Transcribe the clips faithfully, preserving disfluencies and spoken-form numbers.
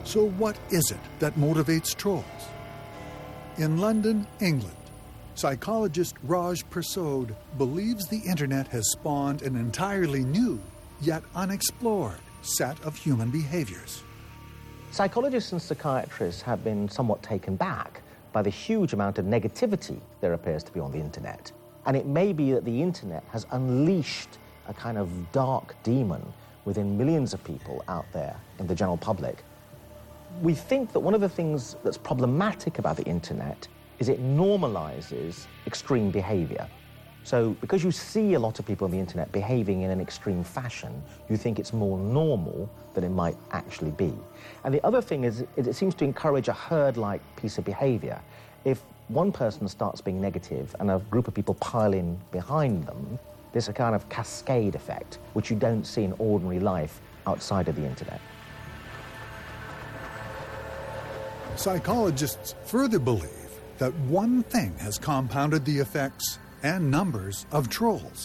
So what is it that motivates trolls? In London, England, psychologist Raj Persaud believes the internet has spawned an entirely new, yet unexplored, set of human behaviors. Psychologists and psychiatrists have been somewhat taken back by the huge amount of negativity there appears to be on the internet. And it may be that the internet has unleashed a kind of dark demon within millions of people out there in the general public. We think that one of the things that's problematic about the internet is it normalizes extreme behavior. So because you see a lot of people on the internet behaving in an extreme fashion, you think it's more normal than it might actually be. And the other thing is it seems to encourage a herd-like piece of behavior. If one person starts being negative and a group of people pile in behind them, there's a kind of cascade effect, which you don't see in ordinary life outside of the internet. Psychologists further believe that one thing has compounded the effects and numbers of trolls.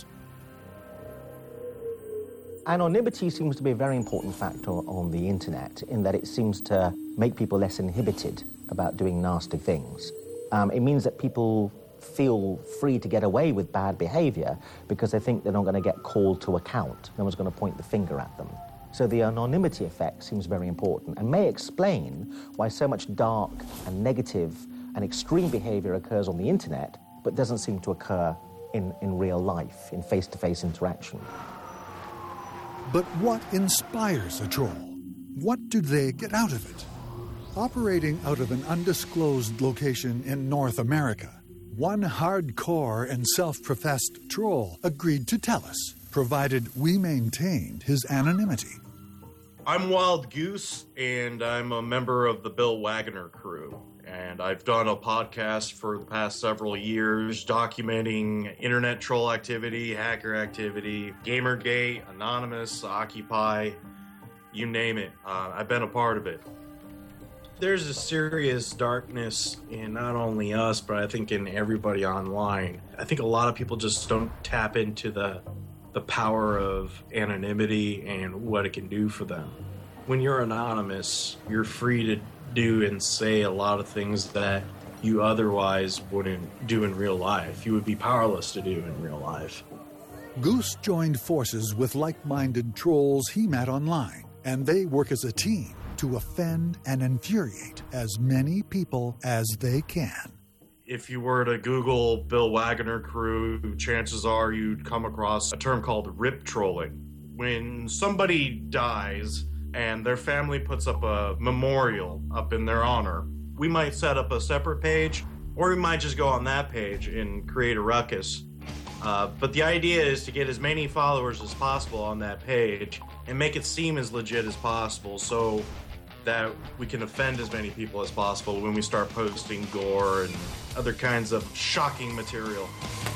Anonymity seems to be a very important factor on the internet in that it seems to make people less inhibited about doing nasty things. Um, it means that people feel free to get away with bad behavior because they think they're not going to get called to account. No one's going to point the finger at them. So the anonymity effect seems very important and may explain why so much dark and negative and extreme behavior occurs on the internet but doesn't seem to occur in, in real life, in face-to-face interaction. But what inspires a troll? What do they get out of it? Operating out of an undisclosed location in North America, one hardcore and self-professed troll agreed to tell us, provided we maintained his anonymity. I'm Wild Goose, and I'm a member of the Bill Wagner crew. And I've done a podcast for the past several years documenting internet troll activity, hacker activity, Gamergate, Anonymous, Occupy, you name it. Uh, I've been a part of it. There's a serious darkness in not only us, but I think in everybody online. I think a lot of people just don't tap into the the power of anonymity and what it can do for them. When you're anonymous, you're free to do and say a lot of things that you otherwise wouldn't do in real life. You would be powerless to do in real life. Goose joined forces with like-minded trolls he met online, and they work as a team to offend and infuriate as many people as they can. If you were to Google Bill Wagner crew, chances are you'd come across a term called rip trolling. When somebody dies and their family puts up a memorial up in their honor, we might set up a separate page, or we might just go on that page and create a ruckus. Uh, but the idea is to get as many followers as possible on that page and make it seem as legit as possible so that we can offend as many people as possible when we start posting gore and other kinds of shocking material.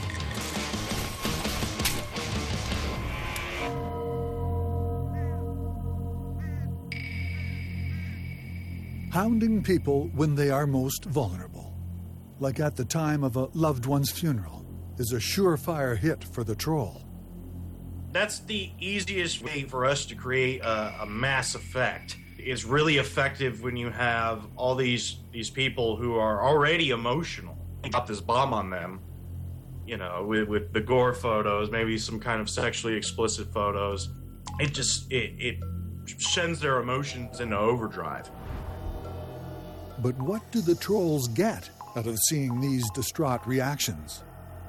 Hounding people when they are most vulnerable, like at the time of a loved one's funeral, is a surefire hit for the troll. That's the easiest way for us to create a, a mass effect. It's really effective when you have all these these people who are already emotional. Drop this bomb on them, you know, with, with the gore photos, maybe some kind of sexually explicit photos. It just, it, it sends their emotions into overdrive. But what do the trolls get out of seeing these distraught reactions?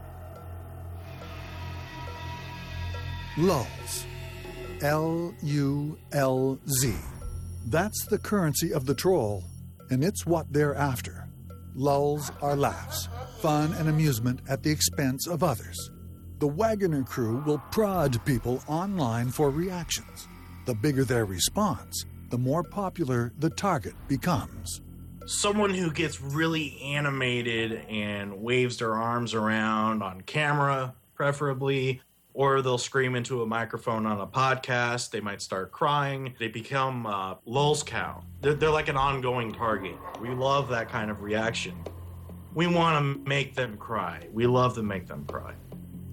Lulz. L U L Z. That's the currency of the troll, and it's what they're after. Lulls are laughs, fun and amusement at the expense of others. The Wagner crew will prod people online for reactions. The bigger their response, the more popular the target becomes. Someone who gets really animated and waves their arms around on camera, preferably, or they'll scream into a microphone on a podcast. They might start crying. They become uh, lulz cow. They're, they're like an ongoing target. We love that kind of reaction. We want to make them cry. We love to make them cry.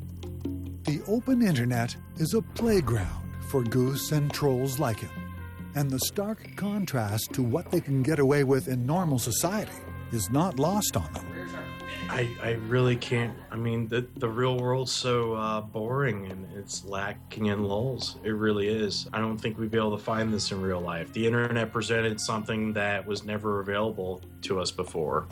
The open internet is a playground for Goose and trolls like him. And the stark contrast to what they can get away with in normal society is not lost on them. I, I really can't. I mean, the, the real world's so uh, boring and it's lacking in lulls. It really is. I don't think we'd be able to find this in real life. The internet presented something that was never available to us before.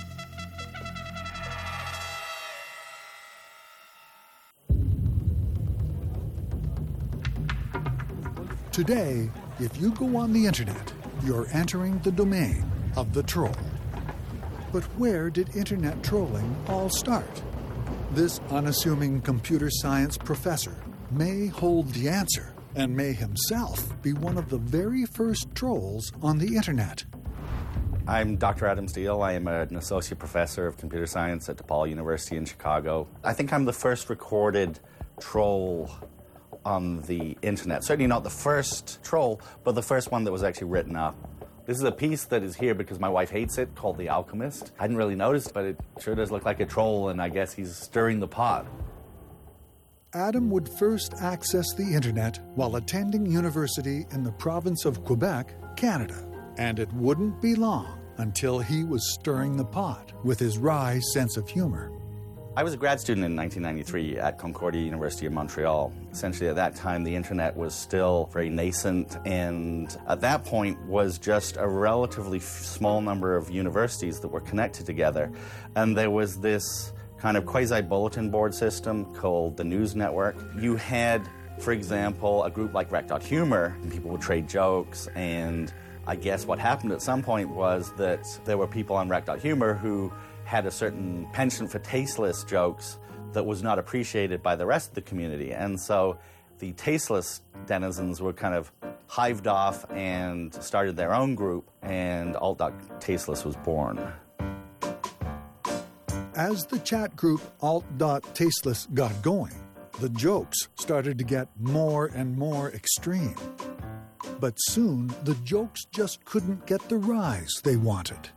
Today, if you go on the internet, you're entering the domain of the troll. But where did internet trolling all start? This unassuming computer science professor may hold the answer and may himself be one of the very first trolls on the internet. I'm Doctor Adam Steele. I am an associate professor of computer science at DePaul University in Chicago. I think I'm the first recorded troll on the internet. Certainly not the first troll, but the first one that was actually written up. This is a piece that is here because my wife hates it, called The Alchemist. I hadn't really noticed, but it sure does look like a troll, and I guess he's stirring the pot. Adam would first access the internet while attending university in the province of Quebec, Canada. And it wouldn't be long until he was stirring the pot with his wry sense of humor. I was a grad student in nineteen ninety-three at Concordia University of Montreal. Essentially, at that time, the internet was still very nascent, and at that point was just a relatively f- small number of universities that were connected together. And there was this kind of quasi-bulletin board system called the News Network. You had, for example, a group like Rec dot Humor, and people would trade jokes, and I guess what happened at some point was that there were people on Rec dot Humor who had a certain penchant for tasteless jokes that was not appreciated by the rest of the community. And so the tasteless denizens were kind of hived off and started their own group, and alt.tasteless was born. As the chat group alt.tasteless got going, the jokes started to get more and more extreme. But soon, the jokes just couldn't get the rise they wanted.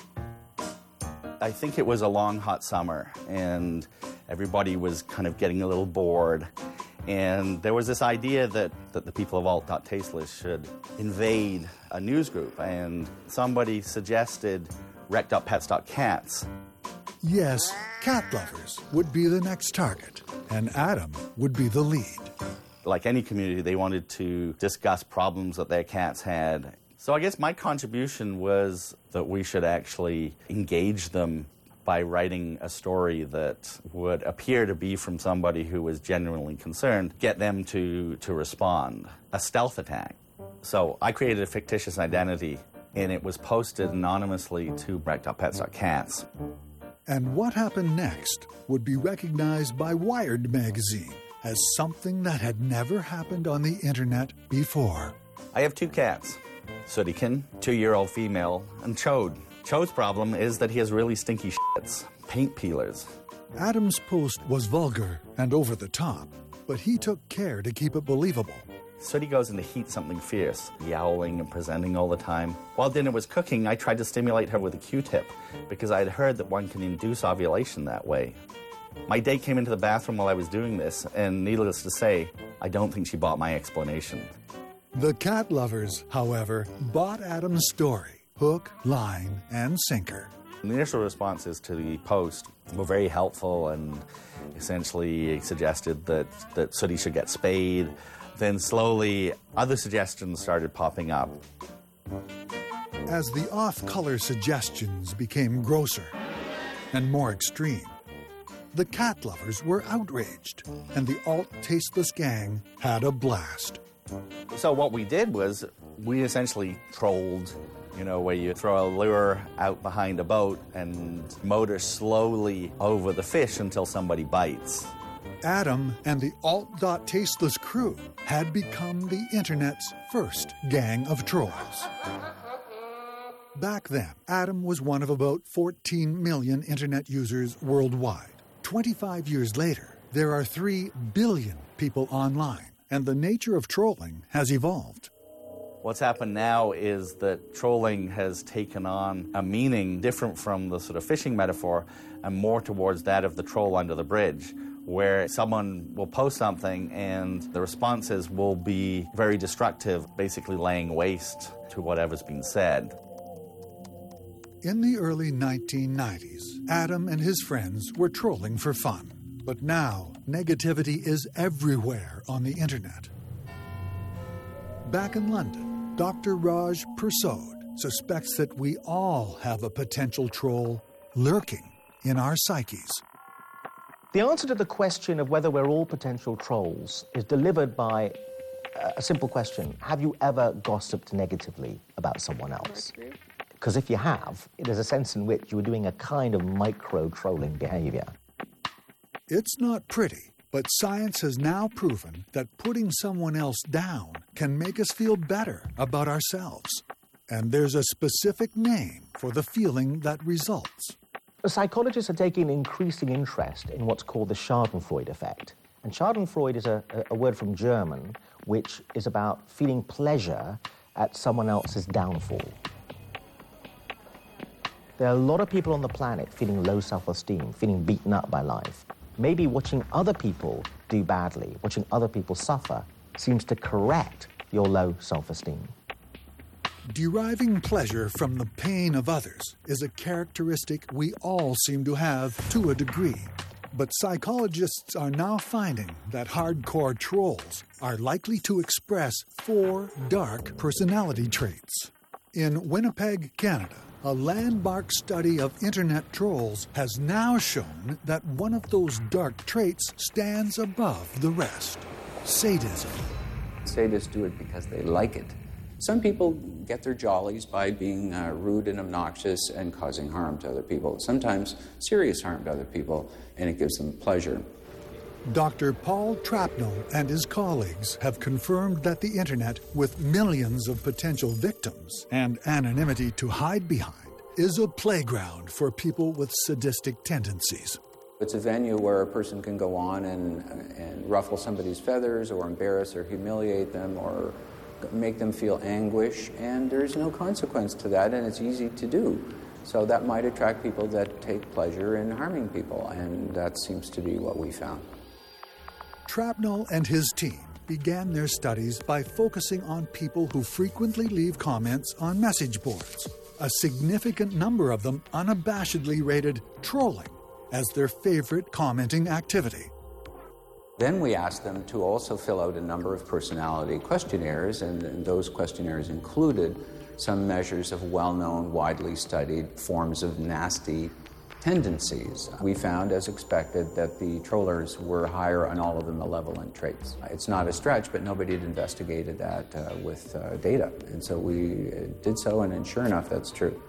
I think it was a long, hot summer, and everybody was kind of getting a little bored. And there was this idea that, that the people of alt.tasteless should invade a news group, and somebody suggested rec dot pets dot cats. Yes, cat lovers would be the next target, and Adam would be the lead. Like any community, they wanted to discuss problems that their cats had. So I guess my contribution was that we should actually engage them by writing a story that would appear to be from somebody who was genuinely concerned, get them to, to respond. A stealth attack. So I created a fictitious identity, and it was posted anonymously to rec dot pets dot cats. And what happened next would be recognized by Wired magazine as something that had never happened on the internet before. I have two cats. Sootykin, two-year-old female, and Chode. Chode's problem is that he has really stinky shits, paint peelers. Adam's post was vulgar and over the top, but he took care to keep it believable. Sooty goes into heat something fierce, yowling and presenting all the time. While dinner was cooking, I tried to stimulate her with a Q-tip because I had heard that one can induce ovulation that way. My date came into the bathroom while I was doing this, and needless to say, I don't think she bought my explanation. The cat lovers, however, bought Adam's story, hook, line, and sinker. The initial responses to the post were very helpful and essentially suggested that, that Sooty should get spayed. Then slowly, other suggestions started popping up. As the off-color suggestions became grosser and more extreme, the cat lovers were outraged, and the alt-tasteless gang had a blast. So what we did was we essentially trolled, you know, where you throw a lure out behind a boat and motor slowly over the fish until somebody bites. Adam and the alt.tasteless crew had become the internet's first gang of trolls. Back then, Adam was one of about fourteen million internet users worldwide. twenty-five years later, there are three billion people online, and the nature of trolling has evolved. What's happened now is that trolling has taken on a meaning different from the sort of fishing metaphor and more towards that of the troll under the bridge, where someone will post something and the responses will be very destructive, basically laying waste to whatever's been said. In the early nineteen nineties, Adam and his friends were trolling for fun. But now, negativity is everywhere on the internet. Back in London, Doctor Raj Persaud suspects that we all have a potential troll lurking in our psyches. The answer to the question of whether we're all potential trolls is delivered by a simple question. Have you ever gossiped negatively about someone else? Because if you have, there's a sense in which you were doing a kind of micro-trolling behavior. It's not pretty, but science has now proven that putting someone else down can make us feel better about ourselves. And there's a specific name for the feeling that results. Psychologists are taking increasing interest in what's called the Schadenfreude effect. And Schadenfreude is a, a word from German, which is about feeling pleasure at someone else's downfall. There are a lot of people on the planet feeling low self-esteem, feeling beaten up by life. Maybe watching other people do badly, watching other people suffer, seems to correct your low self-esteem. Deriving pleasure from the pain of others is a characteristic we all seem to have to a degree. But psychologists are now finding that hardcore trolls are likely to express four dark personality traits. In Winnipeg, Canada, a landmark study of internet trolls has now shown that one of those dark traits stands above the rest: sadism. Sadists do it because they like it. Some people get their jollies by being uh, rude and obnoxious and causing harm to other people, sometimes serious harm to other people, and it gives them pleasure. Doctor Paul Trapnell and his colleagues have confirmed that the internet, with millions of potential victims and anonymity to hide behind, is a playground for people with sadistic tendencies. It's a venue where a person can go on and, and ruffle somebody's feathers or embarrass or humiliate them or make them feel anguish, and there's no consequence to that, and it's easy to do. So that might attract people that take pleasure in harming people, and that seems to be what we found. Trapnell and his team began their studies by focusing on people who frequently leave comments on message boards. A significant number of them unabashedly rated trolling as their favorite commenting activity. Then we asked them to also fill out a number of personality questionnaires, and, and those questionnaires included some measures of well-known, widely studied forms of nasty tendencies. We found, as expected, that the trollers were higher on all of the malevolent traits. It's not a stretch, but nobody had investigated that uh, with uh, data. And so we uh, did so, and, and sure enough, that's true.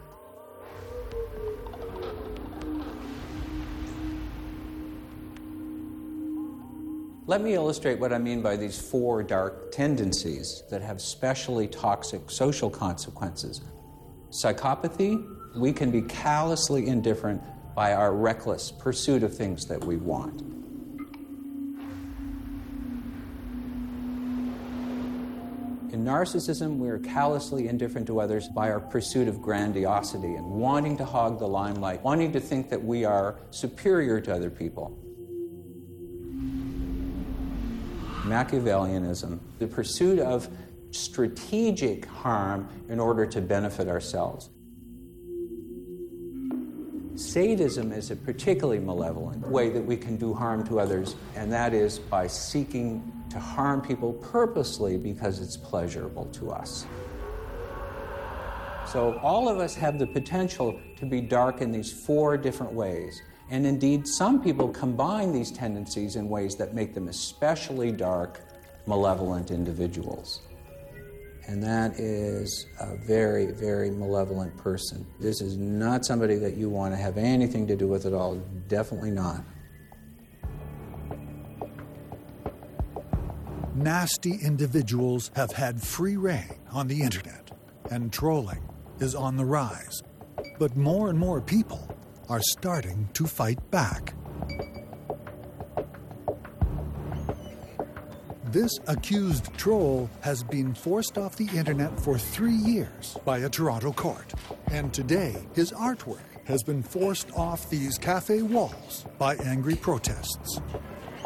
Let me illustrate what I mean by these four dark tendencies that have especially toxic social consequences. Psychopathy, we can be callously indifferent by our reckless pursuit of things that we want. In narcissism, we are callously indifferent to others by our pursuit of grandiosity and wanting to hog the limelight, wanting to think that we are superior to other people. Machiavellianism, the pursuit of strategic harm in order to benefit ourselves. Sadism is a particularly malevolent way that we can do harm to others, and that is by seeking to harm people purposely because it's pleasurable to us. So all of us have the potential to be dark in these four different ways. And indeed, some people combine these tendencies in ways that make them especially dark, malevolent individuals. And that is a very, very malevolent person. This is not somebody that you want to have anything to do with at all. Definitely not. Nasty individuals have had free rein on the internet, and trolling is on the rise. But more and more people are starting to fight back. This accused troll has been forced off the internet for three years by a Toronto court. And today, his artwork has been forced off these cafe walls by angry protests.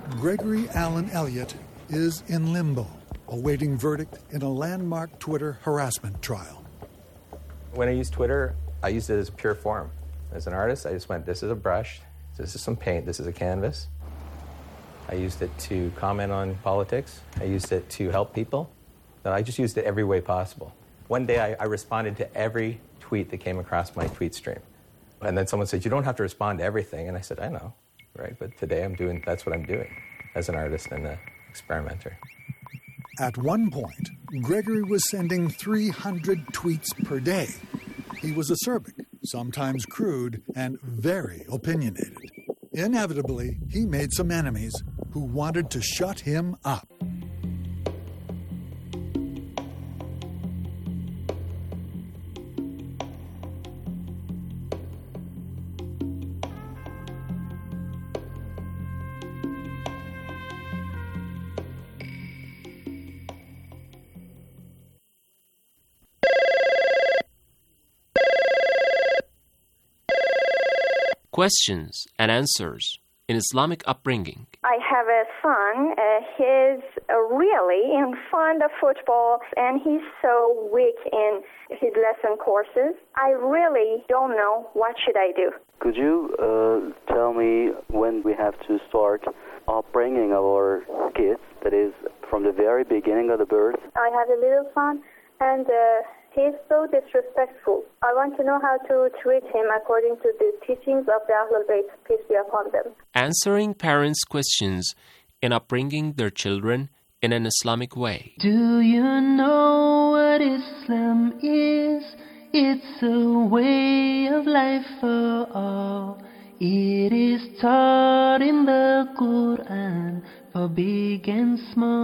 Gregory Allen Elliott is in limbo, awaiting verdict in a landmark Twitter harassment trial. When I used Twitter, I used it as pure form. As an artist, I just went, this is a brush, this is some paint, this is a canvas. I used it to comment on politics. I used it to help people. And I just used it every way possible. One day, I, I responded to every tweet that came across my tweet stream. And then someone said, you don't have to respond to everything. And I said, I know, right? But today I'm doing, that's what I'm doing as an artist and an experimenter. At one point, Gregory was sending three hundred tweets per day. He was acerbic, sometimes crude, and very opinionated. Inevitably, he made some enemies who wanted to shut him up. Questions and answers in Islamic upbringing. I have a son. Uh, he's uh, really in fond of football, and he's so weak in his lesson courses. I really don't know what should I do. Could you uh, tell me when we have to start upbringing our kids, that is, from the very beginning of the birth? I have a little son, and uh, he's so disrespectful. I want to know how to treat him according to the teachings of the Ahlul Bayt, peace be upon them. Answering parents' questions in upbringing their children in an Islamic way. Do you know what Islam is? It's a way of life for all. It is taught in the Quran for big and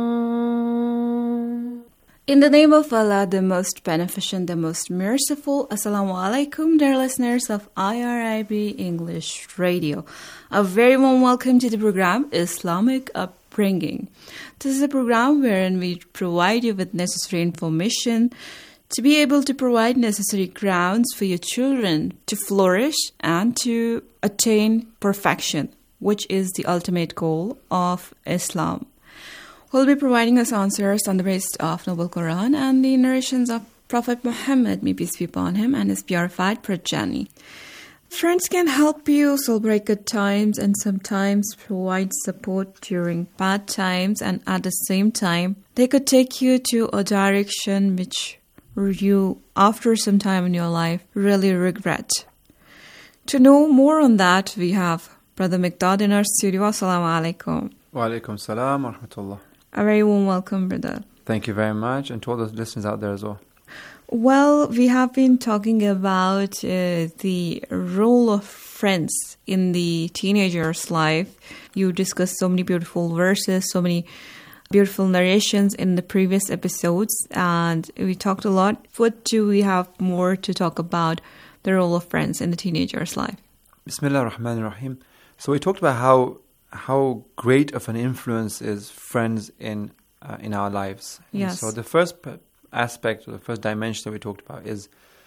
small. In the name of Allah, the most beneficent, the most merciful. Assalamu alaikum, dear listeners of I R I B English Radio. A very warm welcome to the program Islamic Upbringing. This is a program wherein we provide you with necessary information to be able to provide necessary grounds for your children to flourish and to attain perfection, which is the ultimate goal of Islam. We'll be providing us answers on the basis of Noble Quran and the narrations of Prophet Muhammad, may peace be upon him, and his purified progeny. Friends can help you celebrate good times and sometimes provide support during bad times, and at the same time, they could take you to a direction which you, after some time in your life, really regret. To know more on that, we have Brother Miqdad in our studio. Assalamu alaikum. Wa alaikum salam wa rahmatullah. A very warm welcome, brother. Thank you very much, and to all the listeners out there as well. Well, we have been talking about uh, the role of friends in the teenager's life. You discussed so many beautiful verses, so many beautiful narrations in the previous episodes, and we talked a lot. What do we have more to talk about the role of friends in the teenager's life? Bismillah ar-Rahman ar-Rahim. So we talked about how how great of an influence is friends in uh, in our lives. Yes. And so the first aspect, or the first dimension that we talked about is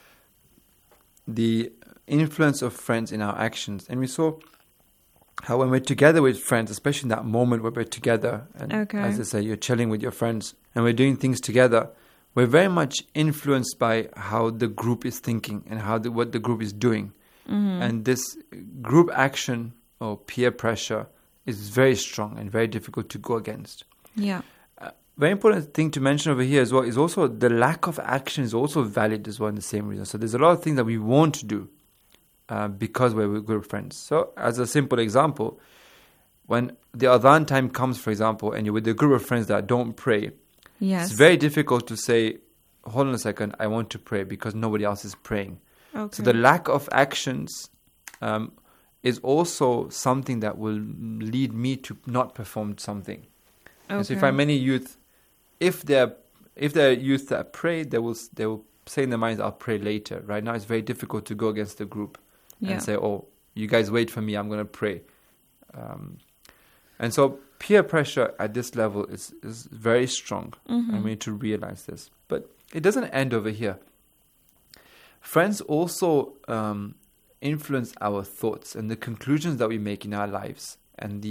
the influence of friends in our actions. And we saw how when we're together with friends, especially in that moment where we're together, and okay. as they say, you're chilling with your friends, and we're doing things together, we're very much influenced by how the group is thinking and how the, what the group is doing. Mm-hmm. And this group action or peer pressure is very strong and very difficult to go against. Yeah. Uh, very important thing to mention over here as well is also the lack of action is also valid as well in the same reason. So there's a lot of things that we want to do uh, because we're good friends. So as a simple example, when the adhan time comes, for example, and you're with a group of friends that don't pray, yes. it's very difficult to say, hold on a second, I want to pray, because nobody else is praying. Okay. So the lack of actions um, is also something that will lead me to not perform something. Okay. And so if I many youth, if they're if they're youth that pray, they will they will say in their minds, I'll pray later. Right now it's very difficult to go against the group yeah. and say, oh, you guys wait for me, I'm going to pray. Um, and so peer pressure at this level is, is very strong. Mm-hmm. And we need to realize this. But it doesn't end over here. Friends also um, influence our thoughts and the conclusions that we make in our lives and the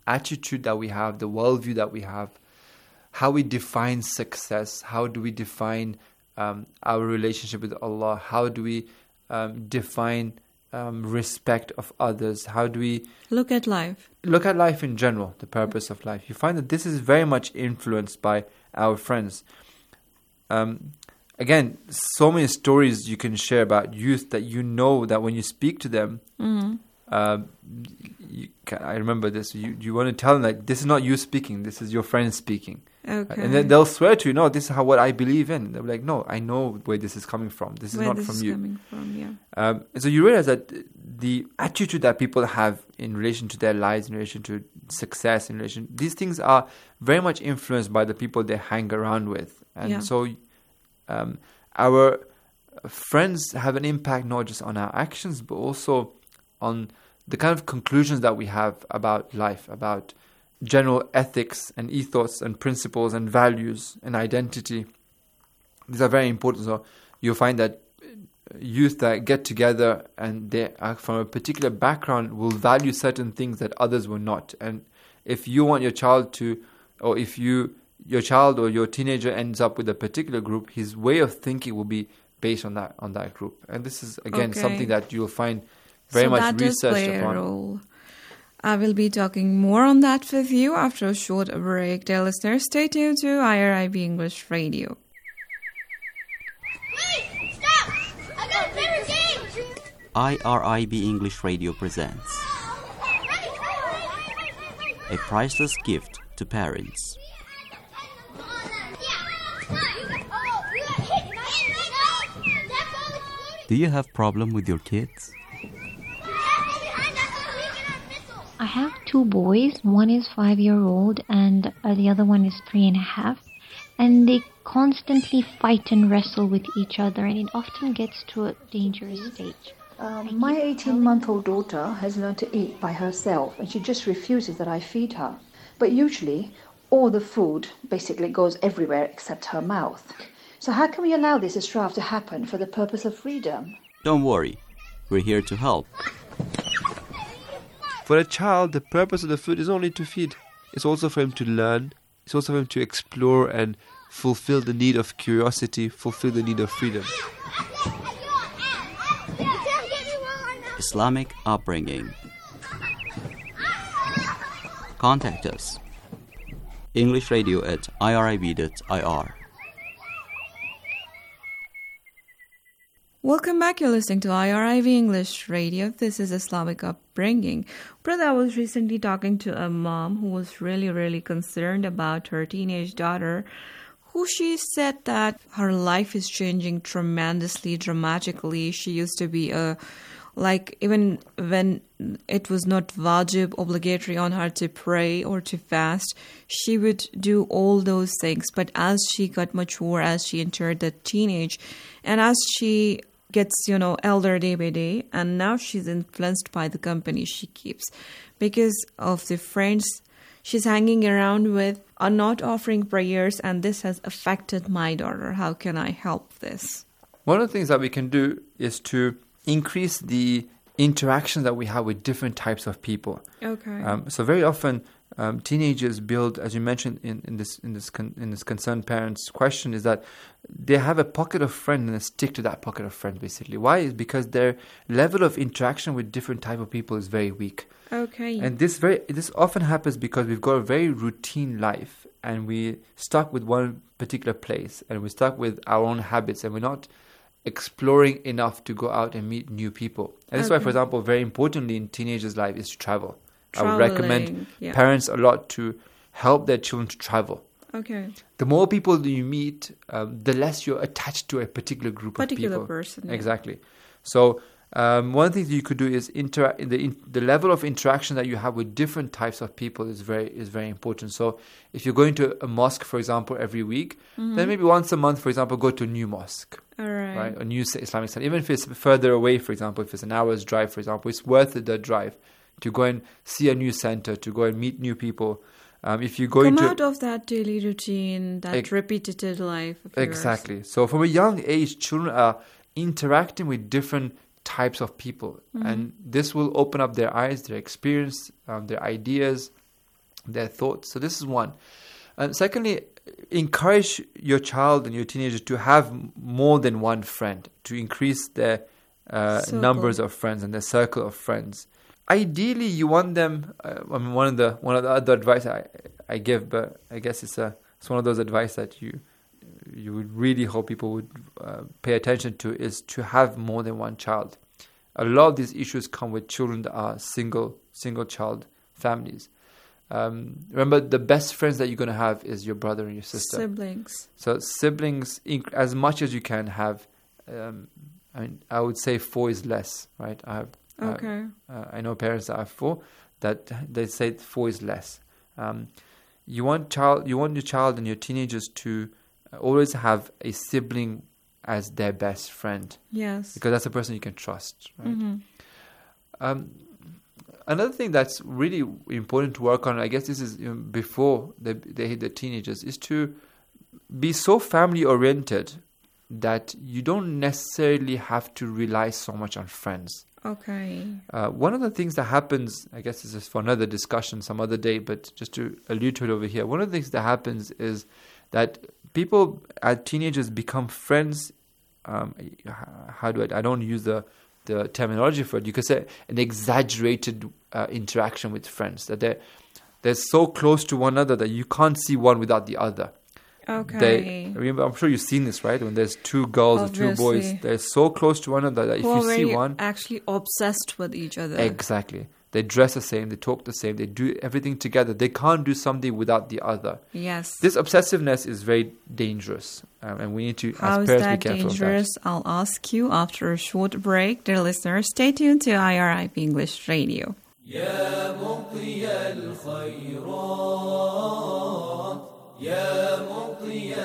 attitude that we have, the worldview that we have, how we define success, how do we define um, our relationship with Allah, how do we um, define um, respect of others, how do we look at life, look at life in general, the purpose of life. You find that this is very much influenced by our friends. Um, again, so many stories you can share about youth that you know that when you speak to them, mm-hmm. Um, you can, I remember this. You you want to tell them like this is not you speaking. This is your friend speaking. Okay. And then they'll swear to you, no, this is how what I believe in. They're like, no, I know where this is coming from. This is where not this from is you. Coming from, yeah. Um, so you realize that the attitude that people have in relation to their lives, in relation to success, in relation these things are very much influenced by the people they hang around with, and Yeah. so um, our friends have an impact not just on our actions but also on the kind of conclusions that we have about life, about general ethics and ethos and principles and values and identity. These are very important. So you'll find that youth that get together and they are from a particular background will value certain things that others will not. And if you want your child to, or if you your child or your teenager ends up with a particular group, his way of thinking will be based on that on that group. And this is again Okay. something that you'll find very so much that does researched play upon. a role. I will be talking more on that with you after a short break. Dear listeners, stay tuned to I R I B English Radio. Wait! Stop! I got a better game! I R I B English Radio presents a priceless gift to parents. Do you have problem with your kids? I have two boys. One is five year old and uh, the other one is three and a half. And they constantly fight and wrestle with each other, and it often gets to a dangerous stage. Um, my eighteen-month-old daughter has learned to eat by herself, and she just refuses that I feed her. But usually, all the food basically goes everywhere except her mouth. So how can we allow this strife to happen for the purpose of freedom? Don't worry, we're here to help. For a child, the purpose of the food is only to feed. It's also for him to learn. It's also for him to explore and fulfill the need of curiosity, fulfill the need of freedom. Islamic upbringing. Contact us. English Radio at I R I B dot I R. Welcome back. You're listening to I R I V English Radio. This is Islamic Upbringing. Brother, I was recently talking to a mom who was really, really concerned about her teenage daughter, who she said that her life is changing tremendously, dramatically. She used to be a, like, even when it was not wajib, obligatory on her to pray or to fast, she would do all those things. But as she got mature, as she entered the teenage, and as she gets, you know, elder day by day, and now she's influenced by the company she keeps because of the friends she's hanging around with are not offering prayers, and this has affected my daughter. How can I help this? One of the things that we can do is to increase the interaction that we have with different types of people. Okay. Um, so very often um, teenagers build, as you mentioned in, in this in this con- in this concerned parents question, is that they have a pocket of friends and they stick to that pocket of friends basically. Why? Is because their level of interaction with different type of people is very weak. Okay. And this very this often happens because we've got a very routine life and we stuck with one particular place and we're stuck with our own habits and we're not exploring enough to go out and meet new people. And this is why, for example, very importantly in teenagers' life is to travel. Traveling, I would recommend yeah. parents a lot to help their children to travel. Okay. The more people that you meet, um, the less you're attached to a particular group particular of people. person. Yeah. Exactly. So um, one thing that you could do is interact. The in, the level of interaction that you have with different types of people is very is very important. So if you're going to a mosque, for example, every week, mm-hmm. then maybe once a month, for example, go to a new mosque. All right. Right, a new Islamic center. Even if it's further away, for example, if it's an hour's drive, for example, it's worth it, the drive to go and see a new center, to go and meet new people. Um, if you go Come into out of that daily routine, that ex- repetitive life of yours. Exactly. So from a young age, children are interacting with different types of people, Mm-hmm. and this will open up their eyes, their experience, um, their ideas, their thoughts. So this is one. And secondly, encourage your child and your teenager to have more than one friend, to increase their uh, numbers of friends and their circle of friends. Ideally, you want them. Uh, I mean, one of the one of the other advice I I give, but I guess it's a it's one of those advice that you you would really hope people would uh, pay attention to, is to have more than one child. A lot of these issues come with children that are single single child families. Um, remember, the best friends that you're going to have is your brother and your sister. Siblings. So siblings, as much as you can have. Um, I mean, I would say four is less, right? I have. Okay. Uh, uh, I know parents that have four that they say four is less. Um, you want child, you want your child and your teenagers to always have a sibling as their best friend. Yes. Because that's a person you can trust, right? Mm-hmm. Um, another thing that's really important to work on, I guess this is you know, before they they hit the teenagers, is to be so family oriented that you don't necessarily have to rely so much on friends. Okay. Uh, one of the things that happens, I guess this is for another discussion some other day, but just to allude to it over here, one of the things that happens is that people, as teenagers, become friends. Um, how do I, I don't use the, the terminology for it. You could say an exaggerated uh, interaction with friends, that they're, they're so close to one another that you can't see one without the other. Okay. They, remember, I'm sure you've seen this, right? When there's two girls Obviously. or two boys, they're so close to one another that if Who you are see very one, actually obsessed with each other. Exactly. They dress the same, they talk the same, they do everything together. They can't do something without the other. Yes. This obsessiveness is very dangerous, um, and we need to, How as is parents, that be careful dangerous? of that. I'll ask you after a short break. Dear listeners, stay tuned to I R I B English Radio. يا مطي الخيرات يا مطي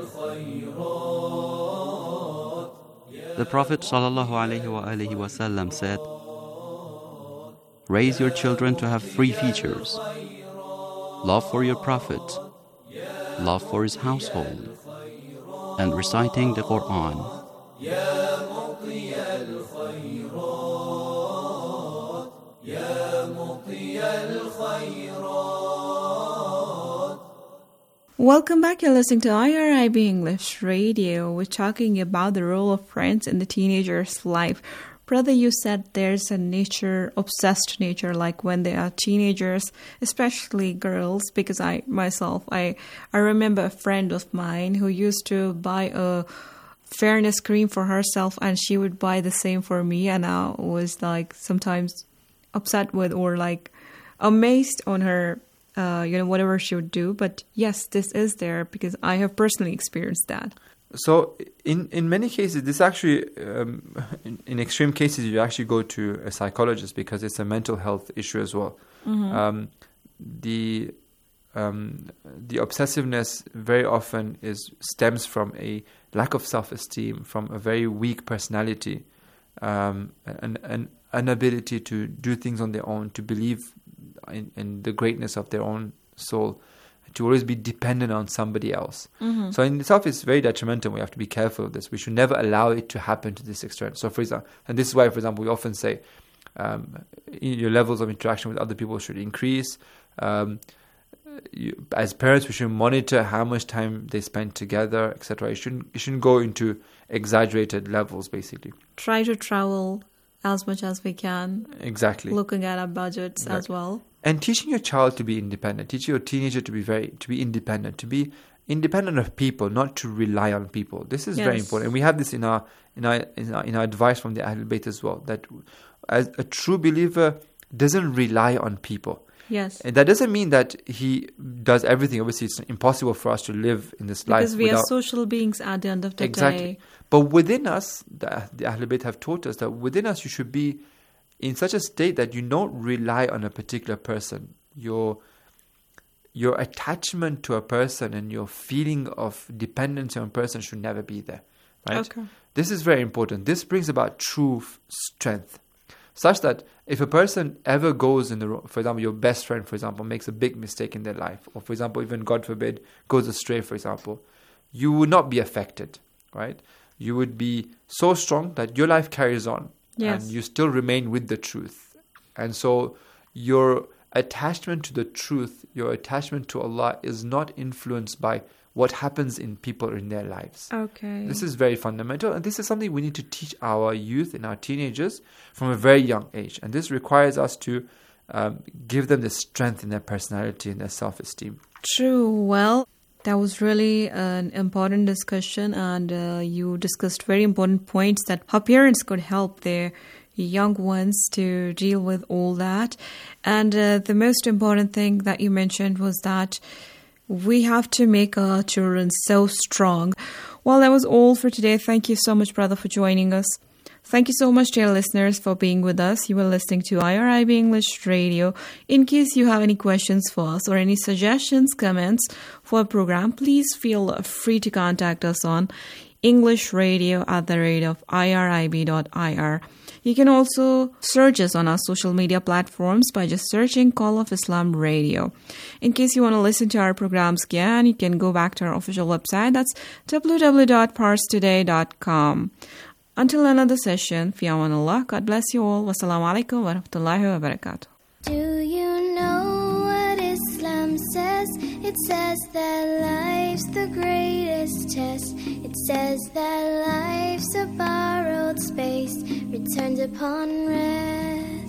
الخيرات. The Prophet sallallahu alaihi wa alihi wasallam said, "Raise your children to have three features: love for your Prophet, love for his household, and reciting the Quran." Welcome back. You're listening to I R I B English Radio. We're talking about the role of friends in the teenager's life. Brother, you said there's a nature, obsessed nature, like when they are teenagers, especially girls, because I myself, I, I remember a friend of mine who used to buy a fairness cream for herself and she would buy the same for me, and I was like sometimes upset with or like amazed on her, uh, you know, whatever she would do. But yes, this is there because I have personally experienced that. So in, in many cases, this actually, um, in, in extreme cases, you actually go to a psychologist because it's a mental health issue as well. Mm-hmm. Um, the um, the obsessiveness very often is stems from a lack of self-esteem, from a very weak personality, um, an, an inability to do things on their own, to believe in, in the greatness of their own soul, to always be dependent on somebody else. Mm-hmm. So in itself, it's very detrimental. We have to be careful of this. We should never allow it to happen to this extent. So for example, and this is why, for example, we often say um, your levels of interaction with other people should increase. Um, you, as parents, we should monitor how much time they spend together, et cetera. It shouldn't, it shouldn't go into exaggerated levels, basically. Try to travel as much as we can. Exactly. Looking at our budgets Exactly. as well. And teaching your child to be independent, teach your teenager to be very to be independent, to be independent of people, not to rely on people. This is Yes. very important, and we have this in our in our in our, in our advice from the Ahlul Bayt as well. That as a true believer doesn't rely on people. Yes. And that doesn't mean that he does everything. Obviously, it's impossible for us to live in this life Because we without, are social beings at the end of the exactly. day. But within us, the, the Ahlul Bayt have taught us that within us you should be in such a state that you don't rely on a particular person. Your your attachment to a person and your feeling of dependency on a person should never be there. Right? Okay. This is very important. This brings about true f- strength. Such that if a person ever goes in the wrong, for example, your best friend, for example, makes a big mistake in their life, or for example, even God forbid, goes astray, for example, you would not be affected, right? You would be so strong that your life carries on. Yes. And you still remain with the truth. And so your attachment to the truth, your attachment to Allah is not influenced by what happens in people in their lives. Okay. This is very fundamental, and this is something we need to teach our youth and our teenagers from a very young age. And this requires us to um, give them the strength in their personality and their self-esteem. True. Well, that was really an important discussion, and uh, you discussed very important points that how parents could help their young ones to deal with all that. And uh, the most important thing that you mentioned was that we have to make our children so strong. Well, that was all for today. Thank you so much, brother, for joining us. Thank you so much, dear listeners, for being with us. You were listening to I R I B English Radio. In case you have any questions for us or any suggestions, comments for a program, please feel free to contact us on englishradio at the rate of irib dot I R. You can also search us on our social media platforms by just searching Call of Islam Radio. In case you want to listen to our programs again, you can go back to our official website. That's w w w dot pars today dot com. Until another session, fi amanallah, God bless you all. Wassalamu alaikum wa rahmatullahi wa barakatuh. Do you know what Islam says? It says that life's the greatest test. It says that life's a borrowed space, returned upon rest.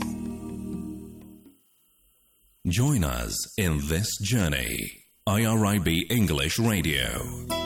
Join us in this journey. I R I B English Radio.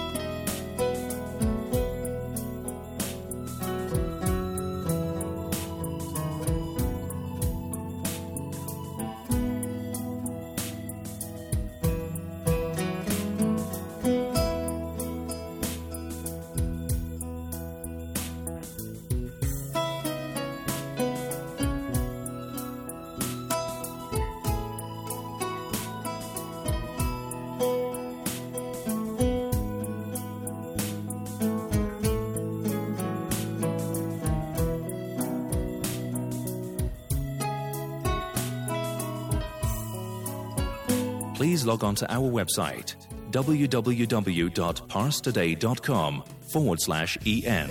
Please log on to our website, w w w dot pars today dot com forward slash en.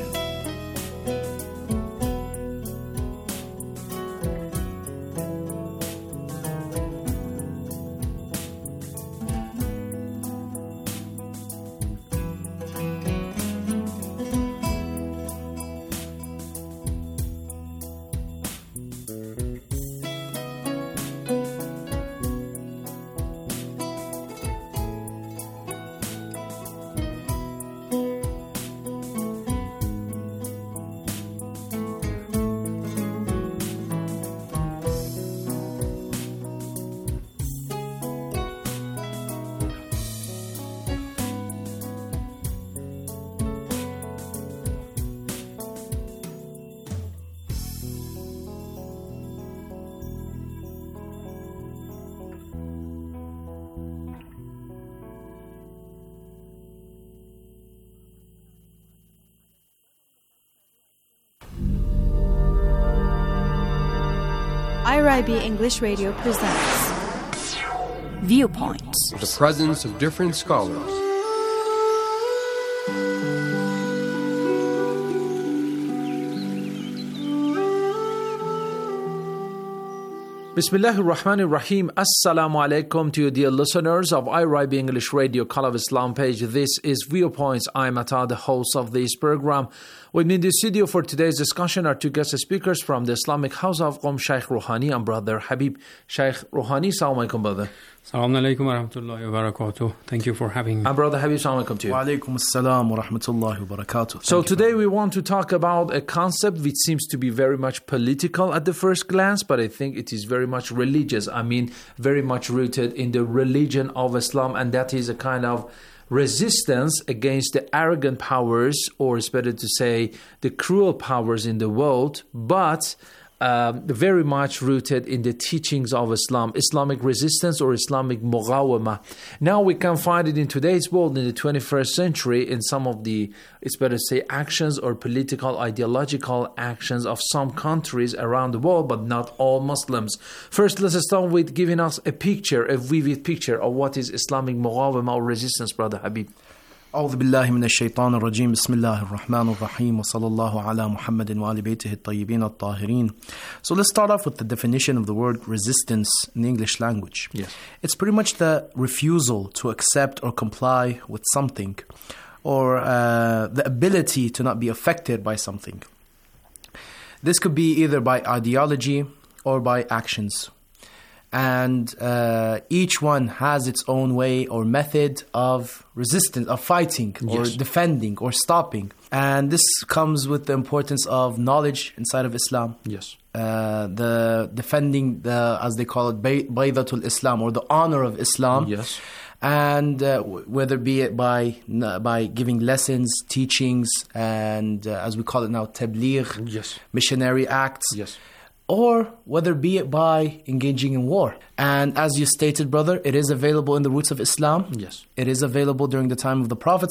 I R I B English Radio presents Viewpoints. The presence of different scholars. Bismillahir Rahmanir Rahim. Assalamu alaikum to you, dear listeners of I R I B English Radio Call of Islam page. This is Viewpoints. I'm Ata, the host of this program. With me in the studio for today's discussion are two guest speakers from the Islamic House of Qom, Shaykh Rouhani and Brother Habib. Shaykh Rouhani, Assalamu alaikum, brother. Assalamu alaikum wa rahmatullahi wa barakatuh. Thank you for having me. And Brother Habib, Assalamu alaikum to you. Wa alaikum assalam wa rahmatullahi wa barakatuh. So today we want to talk about a concept which seems to be very much political at the first glance, but I think it is very much religious. I mean, very much rooted in the religion of Islam, and that is a kind of resistance against the arrogant powers, or it's better to say the cruel powers in the world, but um, very much rooted in the teachings of Islam, Islamic resistance or Islamic mughawama. Now we can find it in today's world in the twenty-first century in some of the, it's better to say, actions or political, ideological actions of some countries around the world, but not all Muslims. First, let's start with giving us a picture, a vivid picture of what is Islamic mughawama or resistance, Brother Habib. أعوذ بالله من الشيطان الرجيم بسم الله الرحمن الرحيم وصلى الله على محمد وآل بيته الطيبين الطاهرين. So let's start off with the definition of the word resistance in the English language. Yes. It's pretty much the refusal to accept or comply with something, or uh, the ability to not be affected by something. This could be either by ideology or by actions. And uh, each one has its own way or method of resistance, of fighting or Yes. defending or stopping. And this comes with the importance of knowledge inside of Islam. Yes. Uh, the defending the, as they call it, bay- baydatul Islam, or the honor of Islam. Yes. And uh, w- whether be it by by giving lessons, teachings, and uh, as we call it now, tabligh, Yes. missionary acts. Yes. Or whether be it by engaging in war. And as you stated, brother, it is available in the roots of Islam. Yes. It is available during the time of the Prophet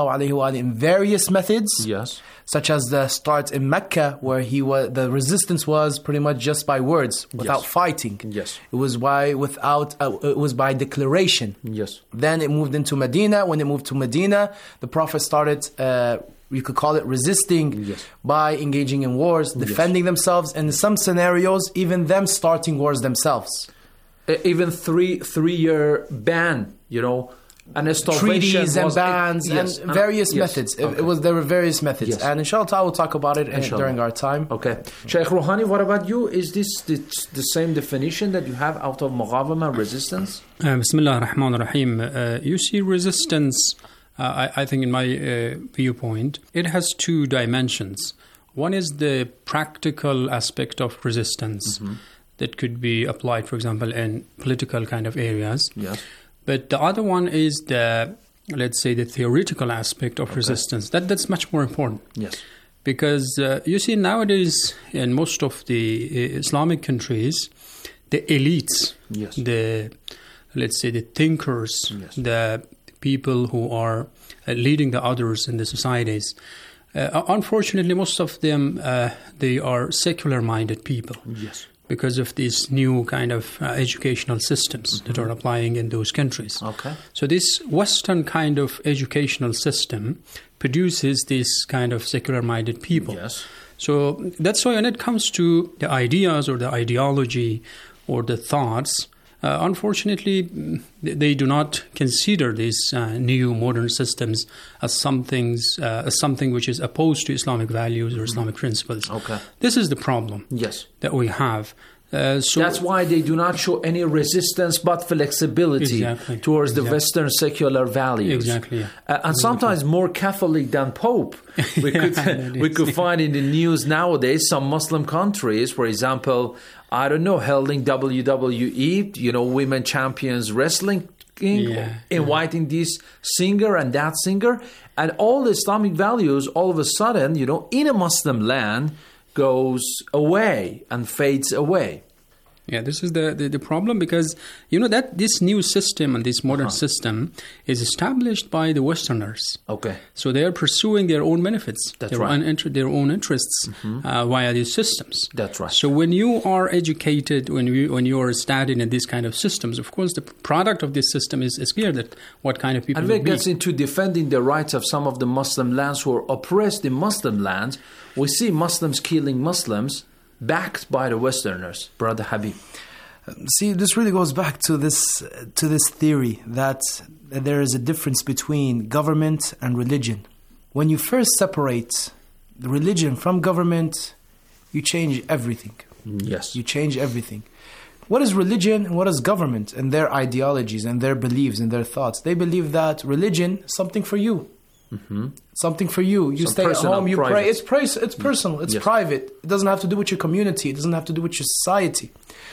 ﷺ in various methods. Yes. Such as the start in Mecca, where he was, the resistance was pretty much just by words, without Yes. fighting. Yes. It was by without. Uh, it was by declaration. Yes. Then it moved into Medina. When it moved to Medina, the Prophet started. Uh, you could call it resisting Yes. by engaging in wars, defending themselves, and in some scenarios, even them starting wars themselves. Uh, even three three year ban, you know, and a starvation Treaties and was- bans it- yes. and various Yes. methods. It, Okay. it was there were various methods, Yes. and inshallah I will talk about it in- Inshallah. during our time. Okay, Sheikh Rouhani, what about you? Is this the, the same definition that you have out of muqawama, resistance? Uh, Bismillah ar-Rahman ar-Rahim. Uh, you see, resistance, uh, I, I think in my uh, viewpoint, it has two dimensions. One is the practical aspect of resistance Mm-hmm. that could be applied, for example, in political kind of areas. Yes. But the other one is the, let's say, the theoretical aspect of resistance. That That's much more important. Yes. Because uh, you see, nowadays, in most of the uh, Islamic countries, the elites, Yes. the, let's say, the thinkers, Yes. the people who are uh, leading the others in the societies, uh, unfortunately, most of them, uh, they are secular-minded people. Yes. Because of these new kind of uh, educational systems that are applying in those countries. Okay. So this Western kind of educational system produces this kind of secular-minded people. Yes. So that's why when it comes to the ideas or the ideology or the thoughts, uh, unfortunately, mm, they they do not consider these uh, new modern systems as something, uh, as something which is opposed to Islamic values or Islamic principles. Okay. This is the problem Yes. that we have. Uh, so That's why they do not show any resistance but flexibility Exactly. towards the Exactly. Western secular values. Exactly, yeah. Uh, and sometimes more Catholic than Pope. We could that we is, could yeah. find in the news nowadays some Muslim countries, for example, I don't know, holding W W E, you know, women champions wrestling, Yeah, inviting this singer and that singer, and all the Islamic values all of a sudden, you know, in a Muslim land goes away and fades away. Yeah, this is the, the, the problem because, you know, that this new system and this modern Uh-huh. system is established by the Westerners. Okay. So they are pursuing their own benefits, That's their, right. own inter- their own interests uh, via these systems. That's right. So when you are educated, when you when you are studying in these kind of systems, of course, the product of this system is, is clear that what kind of people And when will it be. gets into defending the rights of some of the Muslim lands who are oppressed in Muslim lands, we see Muslims killing Muslims backed by the Westerners, Brother Habib. See, this really goes back to this to this theory that there is a difference between government and religion. When you first separate the religion from government, you change everything. Yes. You change everything. What is religion and what is government and their ideologies and their beliefs and their thoughts? They believe that religion is something for you. Mm-hmm. Something for you. You Some stay at personal, home, you private. pray. It's, pray- it's personal, it's Yes. private. It doesn't have to do with your community. It doesn't have to do with your society.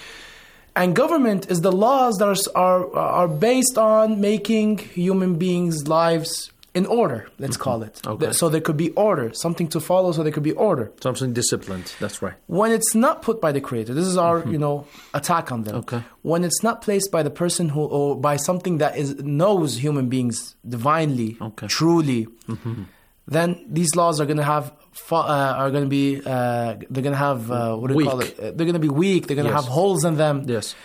And government is the laws that are, are, are based on making human beings' lives in order, let's Mm-hmm. call it. Okay. So there could be order, something to follow so there could be order. Something disciplined, that's right. When it's not put by the Creator, this is our, you know, attack on them. Okay. When it's not placed by the person who, or by something that is knows human beings divinely, Okay. truly, Mm-hmm. then these laws are going to have uh, are going to be uh, they're going to have uh, what do you call Weak. it? Uh, They're going to be weak. They're going to Yes. have holes in them. Yes.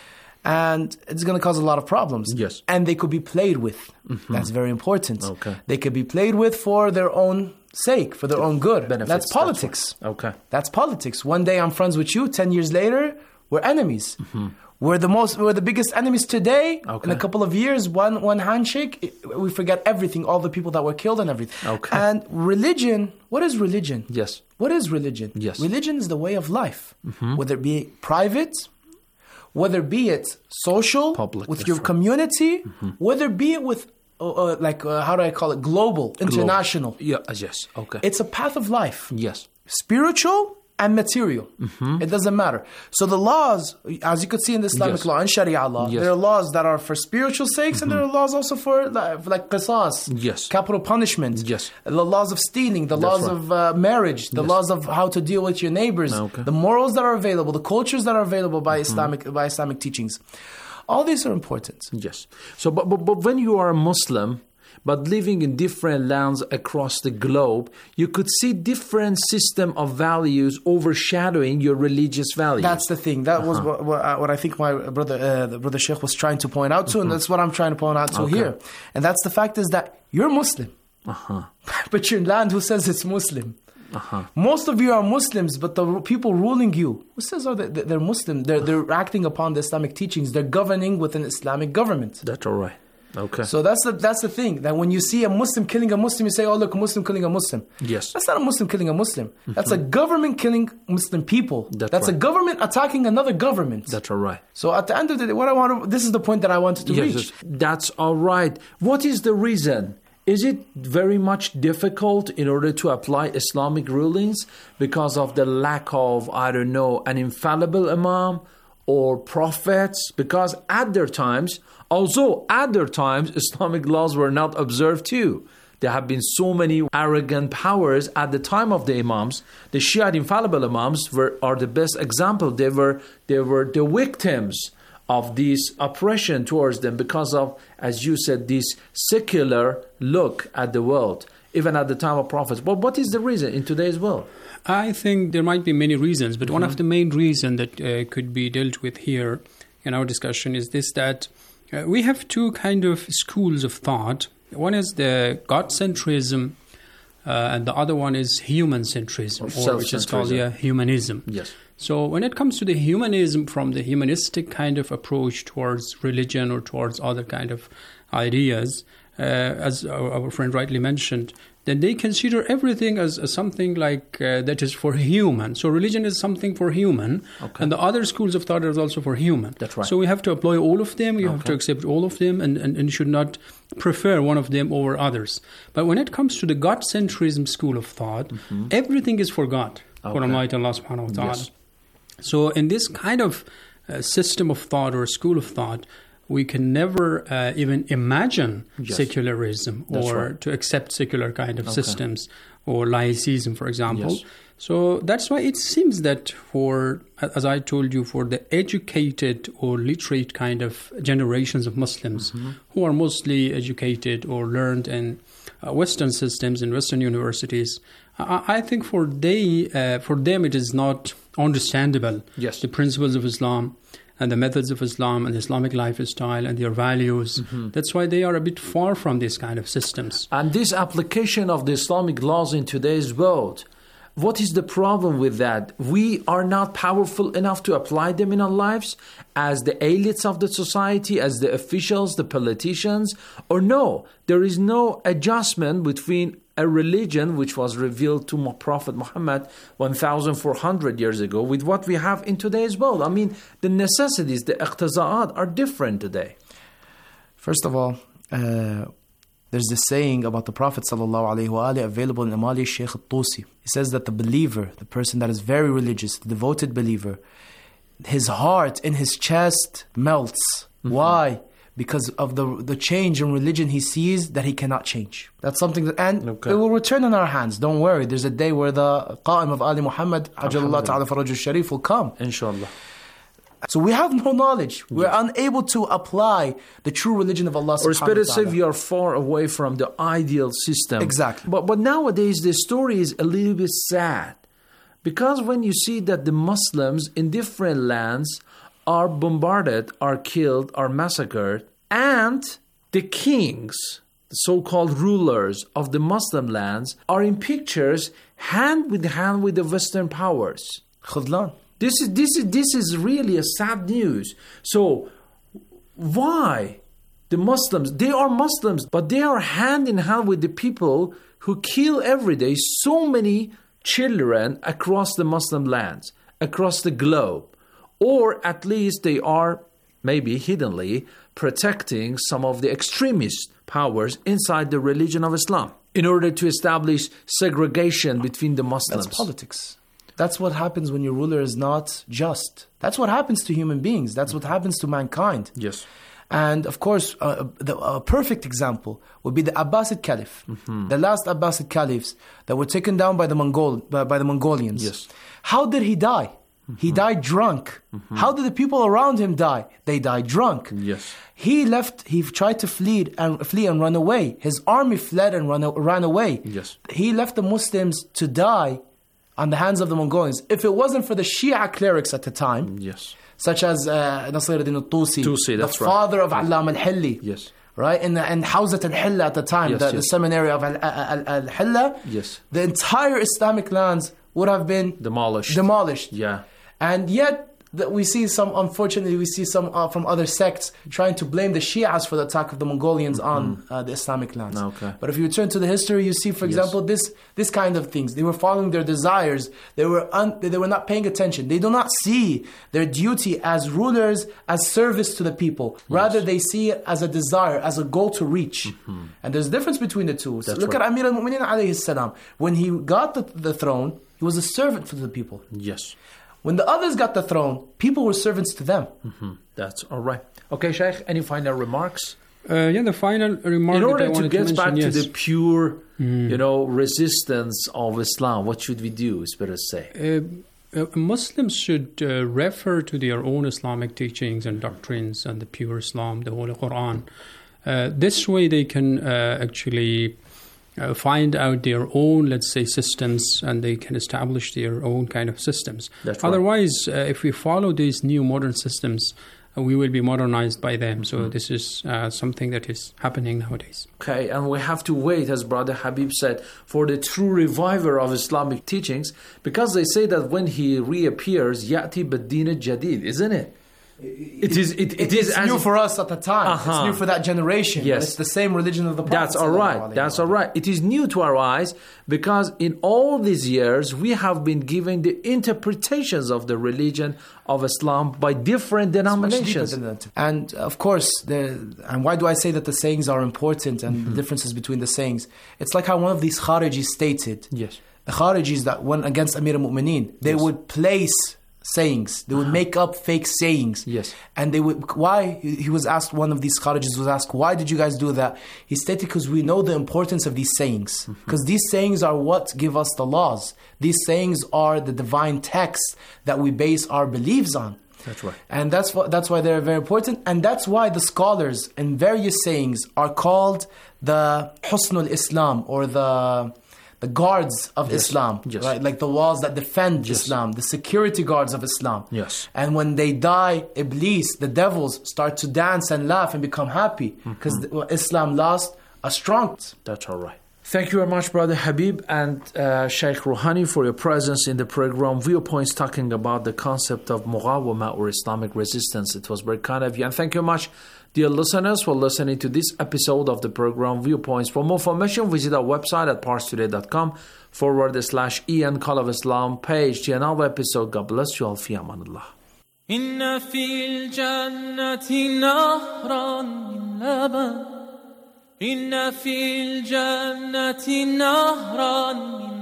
And it's going to cause a lot of problems. Yes. And they could be played with. Mhm. That's very important. Okay. They could be played with for their own sake, for their own good. Benefits, That's politics. That's okay. That's politics. One day I'm friends with you, ten years later, we're enemies. Mhm. We're the most, we're the biggest enemies today. Okay. In a couple of years, one one handshake, we forget everything, all the people that were killed and everything. Okay. And religion, what is religion? Yes. What is religion? Yes. Religion is the way of life, Mhm. whether it be private, whether be it social, Public, with that's your right. community, Mhm. whether be it with, uh, uh, like, uh, how do I call it, global, international. Yeah, yes, okay. It's a path of life. Yes. Spiritual and material. Mhm. It doesn't matter. So the laws, as you could see in the Islamic Yes. law and Sharia law, Yes. there are laws that are for spiritual sakes and there are laws also for like, for like qisas, Yes. capital punishment, Yes. the laws of stealing, the That's laws right. of uh, marriage, the Yes. laws of how to deal with your neighbors, Okay. the morals that are available, the cultures that are available by Islamic by Islamic teachings. All these are important. Yes. So, but, but, but when you are a Muslim, but living in different lands across the globe, you could see different system of values overshadowing your religious values. That's the thing. That was Uh-huh. what, what, uh, what I think my brother, uh, the brother Sheikh was trying to point out to, and that's what I'm trying to point out to Okay. here. And that's the fact is that you're Muslim, Uh-huh. but your land who says it's Muslim. Uh-huh. Most of you are Muslims, but the ru- people ruling you, who says oh, they- they're Muslim? They're, they're acting upon the Islamic teachings. They're governing with an Islamic government. That's all right. Okay. So that's the that's the thing, that when you see a Muslim killing a Muslim, you say, oh, look, a Muslim killing a Muslim. Yes. That's not a Muslim killing a Muslim. That's a government killing Muslim people. That's That's a right. government attacking another government. That's all right. So at the end of the day, what I want to, this is the point that I wanted to Yes, reach. yes. That's all right. What is the reason? Is it very much difficult in order to apply Islamic rulings because of the lack of, I don't know, an infallible imam or prophets? Because at their times, although at their times, Islamic laws were not observed too. There have been so many arrogant powers at the time of the imams. The Shiite infallible imams were are the best example. They were they were the victims of this oppression towards them because of, as you said, this secular look at the world, even at the time of prophets. But what is the reason in today's world? I think there might be many reasons, but one Mhm. of the main reasons that uh, could be dealt with here in our discussion is this, that uh, we have two kind of schools of thought. One is the God-centrism, uh, and the other one is human-centrism, Or or which is called self-centrism. yeah, humanism. Yes. So when it comes to the humanism, from the humanistic kind of approach towards religion or towards other kind of ideas, uh, as our, our friend rightly mentioned, then they consider everything as, as something like uh, that is for human. So religion is something for human, Okay. and the other schools of thought are also for human. That's right. So we have to employ all of them, you have Okay. to accept all of them, and, and, and should not prefer one of them over others. But when it comes to the God-centrism school of thought, Mhm. everything is for God, for Okay. Almighty Allah subhanahu wa ta'ala. Yes. So in this kind of uh, system of thought or school of thought, we can never uh, even imagine Yes. secularism That's or right. to accept secular kind of Okay. systems or laicism, for example. Yes. So that's why it seems that for, as I told you, for the educated or literate kind of generations of Muslims Mhm. who are mostly educated or learned in uh, Western systems, in Western universities, I, I think for they, uh, for them it is not understandable. Yes. The principles of Islam and the methods of Islam and the Islamic lifestyle and their values. Mhm. That's why they are a bit far from these kind of systems. And this application of the Islamic laws in today's world, what is the problem with that? We are not powerful enough to apply them in our lives as the elites of the society, as the officials, the politicians, or no, there is no adjustment between a religion which was revealed to Prophet Muhammad fourteen hundred years ago with what we have in today's world. I mean, the necessities, the iqtiza'at are different today. First of all, uh, there's this saying about the Prophet ﷺ available in Amali Sheikh al-Tusi. He says that the believer, the person that is very religious, the devoted believer, his heart in his chest melts. Mm-hmm. Why? Because of the the change in religion he sees that he cannot change. That's something that, and Okay. it will return in our hands. Don't worry. There's a day where the Qa'im of Ali Muhammad, Ajalullah Ta'ala Farajul Sharif, will come. Inshallah. So we have no knowledge. We're unable to apply the true religion of Allah Or it's subhanahu better wa to say ta'ala. we are far away from the ideal system. Exactly. But, but nowadays the story is a little bit sad. Because when you see that the Muslims in different lands are bombarded, are killed, are massacred, and the kings, the so-called rulers of the Muslim lands, are in pictures hand with hand with the Western powers. Khudlan. This is this is this is really a sad news. So why the Muslims? They are Muslims, but they are hand in hand with the people who kill every day so many children across the Muslim lands, across the globe, or at least they are maybe hiddenly protecting some of the extremist powers inside the religion of Islam in order to establish segregation between the Muslims. That's politics. That's what happens when your ruler is not just. That's what happens to human beings. That's what happens to mankind. Yes. And of course, uh, the, a perfect example would be the Abbasid Caliph, mm-hmm. the last Abbasid caliphs that were taken down by the Mongol by, by the Mongolians. Yes. How did he die? Mm-hmm. He died drunk. Mm-hmm. How did the people around him die? They died drunk. Yes. He left. He tried to flee and flee and run away. His army fled and run, ran away. Yes. He left the Muslims to die on the hands of the Mongolians. If it wasn't for the Shia clerics at the time, yes, such as uh, Nasir ad-Din al-Tusi, Tusi, the that's father right. of Allam al-Hilli, yes, right, and and Hawzat al-Hilla at the time, yes, the, yes. the seminary of al-Hilla, yes, the entire Islamic lands would have been demolished. Demolished. Yeah, and yet that we see some, unfortunately, we see some uh, from other sects trying to blame the Shias for the attack of the Mongolians mm-hmm. on uh, the Islamic lands. Okay. But if you return to the history, you see, for example, yes. this this kind of things. They were following their desires. They were un, they were not paying attention. They do not see their duty as rulers as service to the people. Yes. Rather, they see it as a desire, as a goal to reach. Mm-hmm. And there's a difference between the two. So look right. at Amir al-Mu'minin alayhi salam. When he got the, the throne, he was a servant for the people. Yes. When the others got the throne, people were servants to them. Mm-hmm. That's all right. Okay, Sheikh, any final remarks? Uh, yeah, the final remark. In order that I to wanted get to back mention, to yes. the pure, mm. you know, resistance of Islam, what should we do? It's better to say. Uh, uh, Muslims should uh, refer to their own Islamic teachings and doctrines and the pure Islam, the Holy Quran. Uh, this way, they can uh, actually. Uh, find out their own, let's say, systems, and they can establish their own kind of systems. That's right. Otherwise, uh, if we follow these new modern systems, uh, we will be modernized by them. Mm-hmm. So this is uh, something that is happening nowadays. Okay, and we have to wait, as Brother Habib said, for the true reviver of Islamic teachings, because they say that when he reappears, ya'ti bad-din al-jadid, isn't it? It is. It, it, it is it's as new for us at the time. Uh-huh. It's new for that generation. Yes, it's the same religion of the Prophet. That's all right. That's all right. It is new to our eyes because in all these years we have been given the interpretations of the religion of Islam by different denominations. And of course, the, and why do I say that the sayings are important and mm-hmm. the differences between the sayings? It's like how one of these Kharijis stated. Yes, the Kharijis that went against Amir al-Mu'mineen, they yes. would place sayings. They would make up fake sayings. Yes. And they would, why? He was asked, one of these Kharijis was asked, why did you guys do that? He stated, because we know the importance of these sayings. Because mm-hmm. these sayings are what give us the laws. These sayings are the divine texts that we base our beliefs on. That's right. And that's what, that's why they're very important. And that's why the scholars in various sayings are called the Husnul Islam, or the... the guards of yes. Islam, yes. right? Like the walls that defend yes. Islam, the security guards of Islam. Yes. And when they die, Iblis, the devils, start to dance and laugh and become happy because mm-hmm. Islam lost a strong. That's all right. Thank you very much, Brother Habib and uh, Sheikh Rouhani, for your presence in the program Viewpoints, talking about the concept of mughawama, or Islamic resistance. It was very kind of you. And thank you very much, dear listeners, for listening to this episode of the program Viewpoints. For more information, visit our website at parstoday.com forward slash en Call of Islam page. To another episode. God bless you all. Fi amanullah. Inna fil jannati nahran min laban. Inna fil jannati nahran min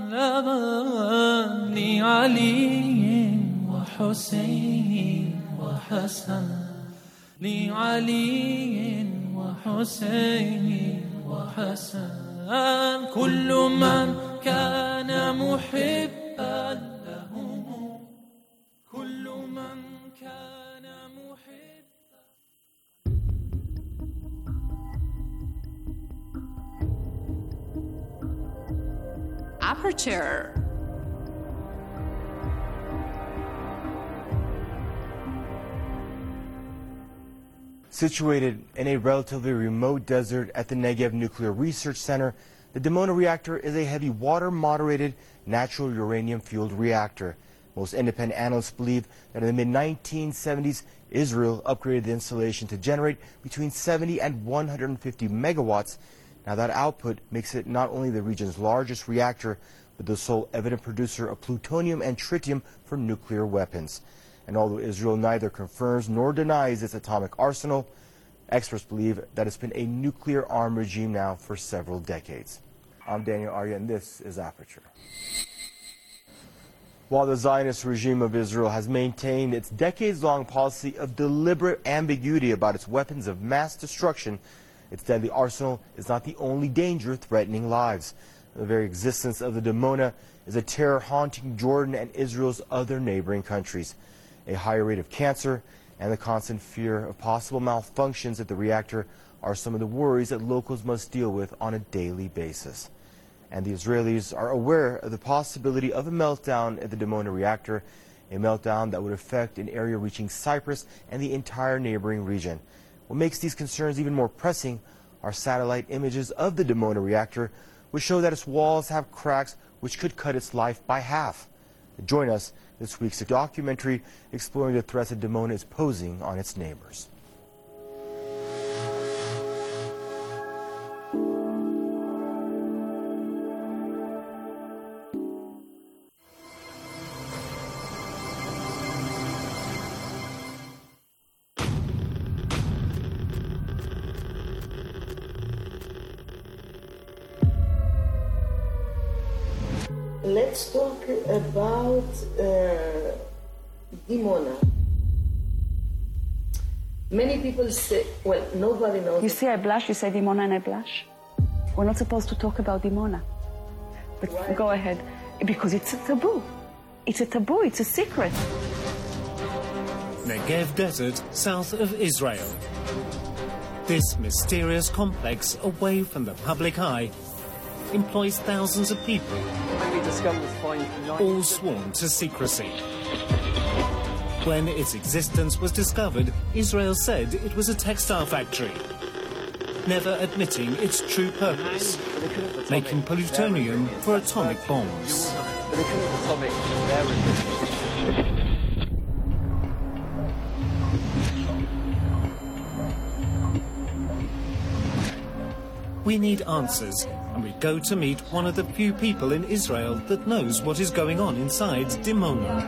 laban. Li Ali wa Hussein wa Hassan. لعلي وحسين وحسن كل من كان محبا له كل من كان محبا. Aperture. Situated in a relatively remote desert at the Negev Nuclear Research Center, the Dimona reactor is a heavy water-moderated natural uranium-fueled reactor. Most independent analysts believe that in the mid nineteen seventies, Israel upgraded the installation to generate between seventy and one hundred fifty megawatts. Now that output makes it not only the region's largest reactor, but the sole evident producer of plutonium and tritium for nuclear weapons. And although Israel neither confirms nor denies its atomic arsenal, experts believe that it's been a nuclear-armed regime now for several decades. I'm Daniel Arya, and this is Aperture. While the Zionist regime of Israel has maintained its decades-long policy of deliberate ambiguity about its weapons of mass destruction, its deadly arsenal is not the only danger threatening lives. The very existence of the Dimona is a terror haunting Jordan and Israel's other neighboring countries. A higher rate of cancer and the constant fear of possible malfunctions at the reactor are some of the worries that locals must deal with on a daily basis. And the Israelis are aware of the possibility of a meltdown at the Dimona reactor, a meltdown that would affect an area reaching Cyprus and the entire neighboring region. What makes these concerns even more pressing are satellite images of the Dimona reactor, which show that its walls have cracks which could cut its life by half. Join us this week's documentary exploring the threats that Dimona is posing on its neighbors. Let's talk about uh, Dimona. Many people say, well, nobody knows. You see, I blush, you say Dimona and I blush. We're not supposed to talk about Dimona. But Why? Go ahead. Because it's a taboo. It's a taboo, it's a secret. Negev Desert, south of Israel. This mysterious complex, away from the public eye, employs thousands of people, all sworn to secrecy. When its existence was discovered, Israel said it was a textile factory, never admitting its true purpose, making plutonium for atomic bombs. We need answers, and we go to meet one of the few people in Israel that knows what is going on inside Dimona.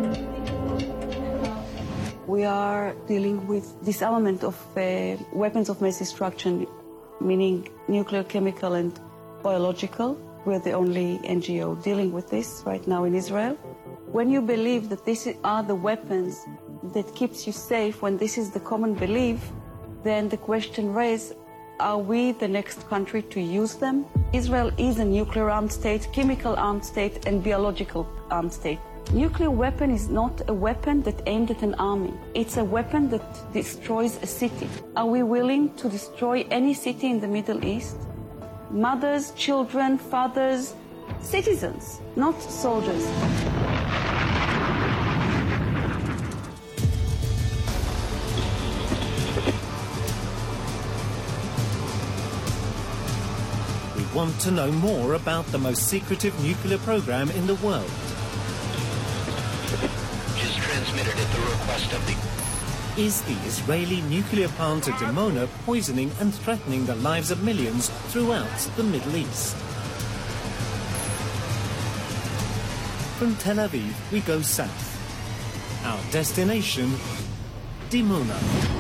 We are dealing with this element of uh, weapons of mass destruction, meaning nuclear, chemical, and biological. We're the only N G O dealing with this right now in Israel. When you believe that these are the weapons that keeps you safe, when this is the common belief, then the question raised, are we the next country to use them? Israel is a nuclear armed state, chemical armed state, and biological armed state. Nuclear weapon is not a weapon that aimed at an army. It's a weapon that destroys a city. Are we willing to destroy any city in the Middle East? Mothers, children, fathers, citizens, not soldiers. We want to know more about the most secretive nuclear program in the world. Just transmitted at the request of the... Is the Israeli nuclear plant at Dimona poisoning and threatening the lives of millions throughout the Middle East? From Tel Aviv, we go south. Our destination, Dimona.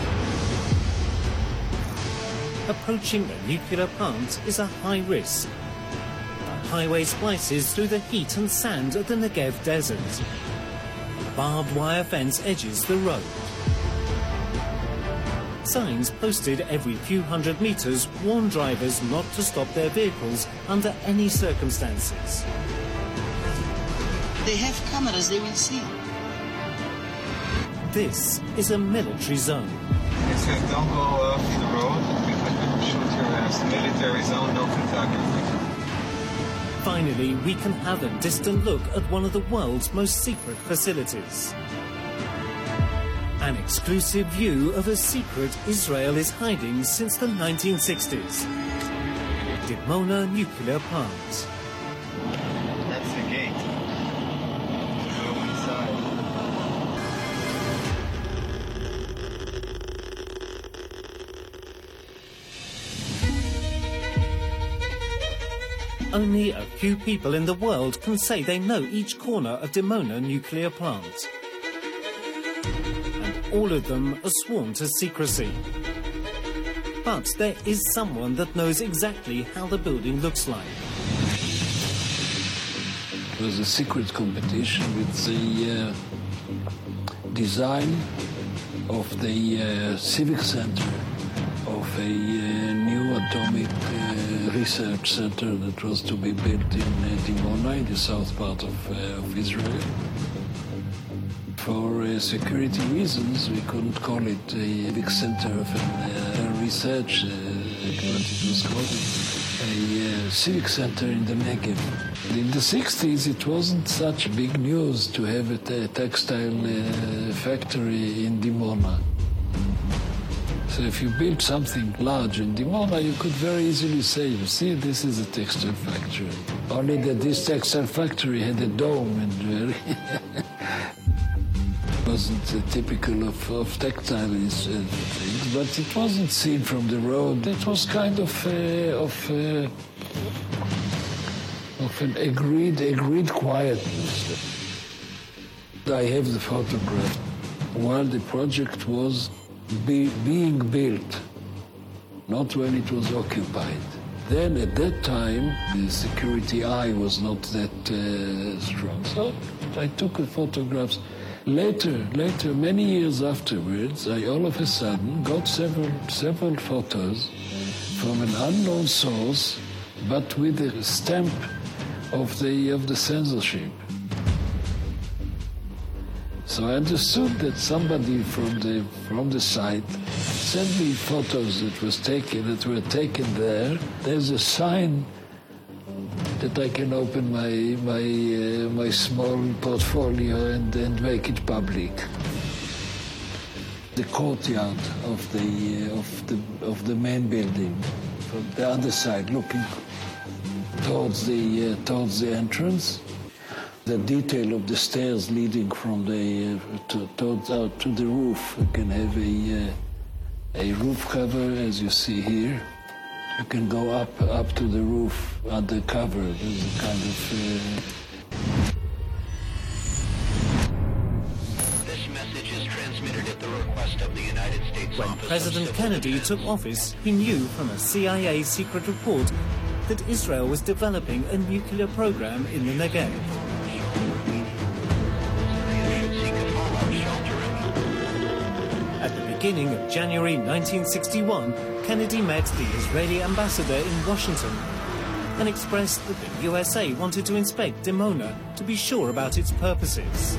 Approaching the nuclear plant is a high risk. The highway splices through the heat and sand of the Negev Desert. A barbed wire fence edges the road. Signs posted every few hundred meters warn drivers not to stop their vehicles under any circumstances. They have cameras, they will see. This is a military zone. It says don't go off the road. Shoot your ass. Military zone, no photography. Finally, we can have a distant look at one of the world's most secret facilities. An exclusive view of a secret Israel is hiding since the nineteen sixties. Dimona nuclear plant. That's the gate. Go inside. Only a few people in the world can say they know each corner of Dimona nuclear plant. And all of them are sworn to secrecy. But there is someone that knows exactly how the building looks like. It was a secret competition with the uh, design of the uh, civic center of a uh, new atomic uh, research center that was to be built in uh, Dimona, in the south part of, uh, of Israel. For uh, security reasons, we couldn't call it a civic center of an, uh, research, uh, what it was called, a uh, civic center in the Negev. In the sixties, it wasn't such big news to have a t- textile uh, factory in Dimona. So if you build something large in Dimona, you could very easily say, you see, this is a textile factory. Only that this textile factory had a dome and very wasn't uh, typical of, of textile uh, things, but it wasn't seen from the road. It was kind of uh, of uh, of an agreed agreed quietness. I have the photograph while the project was be, being built, not when it was occupied. Then at that time, the security eye was not that uh, strong. So I took the photographs. Later, later, many years afterwards, I all of a sudden got several several photos from an unknown source, but with a stamp of the of the censorship. So I understood that somebody from the from the site sent me photos that was taken that were taken there. There's a sign that I can open my my uh, my small portfolio and, and make it public. The courtyard of the uh, of the of the main building, from the other side, looking towards the uh, towards the entrance. The detail of the stairs leading from the uh, to, towards out to the roof. You can have a uh, a roof cover, as you see here. You can go up up to the roof under cover. There's a kind of. Uh... This message is transmitted at the request of the United States. When President Kennedy took office, he knew from a C I A secret report that Israel was developing a nuclear program in the Negev. At the beginning of January nineteen sixty-one, Kennedy met the Israeli ambassador in Washington and expressed that the U S A wanted to inspect Dimona to be sure about its purposes.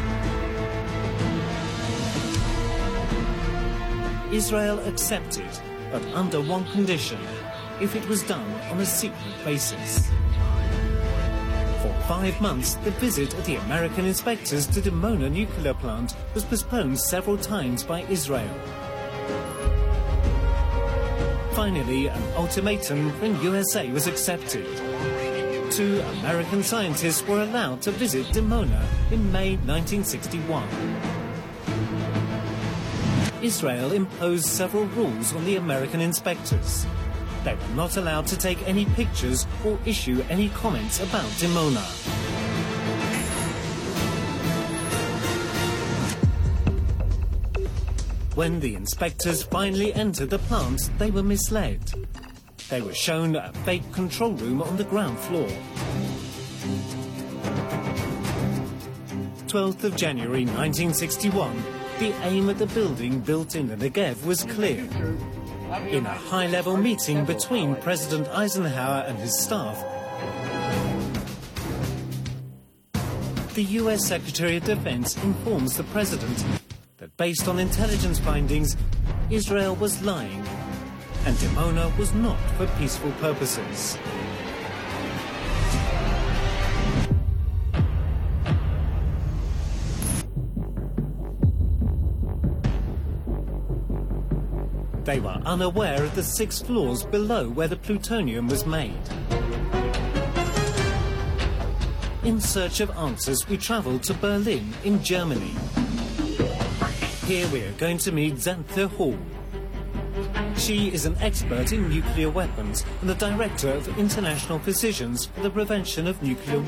Israel accepted, but under one condition: if it was done on a secret basis. For five months, the visit of the American inspectors to Dimona nuclear plant was postponed several times by Israel. Finally, an ultimatum from U S A was accepted. Two American scientists were allowed to visit Dimona in May nineteen sixty-one. Israel imposed several rules on the American inspectors. They were not allowed to take any pictures or issue any comments about Dimona. When the inspectors finally entered the plant, they were misled. They were shown a fake control room on the ground floor. twelfth of January nineteen sixty-one, the aim of the building built in the Negev was clear. In a high-level meeting between President Eisenhower and his staff, the U S Secretary of Defense informs the President that based on intelligence findings, Israel was lying and Dimona was not for peaceful purposes. They were unaware of the six floors below where the plutonium was made. In search of answers, we travelled to Berlin in Germany. Here we are going to meet Xanthe Hall. She is an expert in nuclear weapons and the director of International Physicians for the Prevention of Nuclear